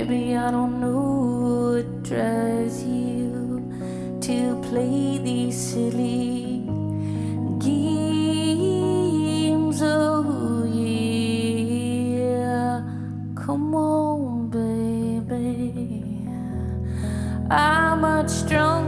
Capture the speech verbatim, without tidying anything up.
Baby, I don't know what drives you to play these silly games. Oh yeah, come on, baby. I'm much stronger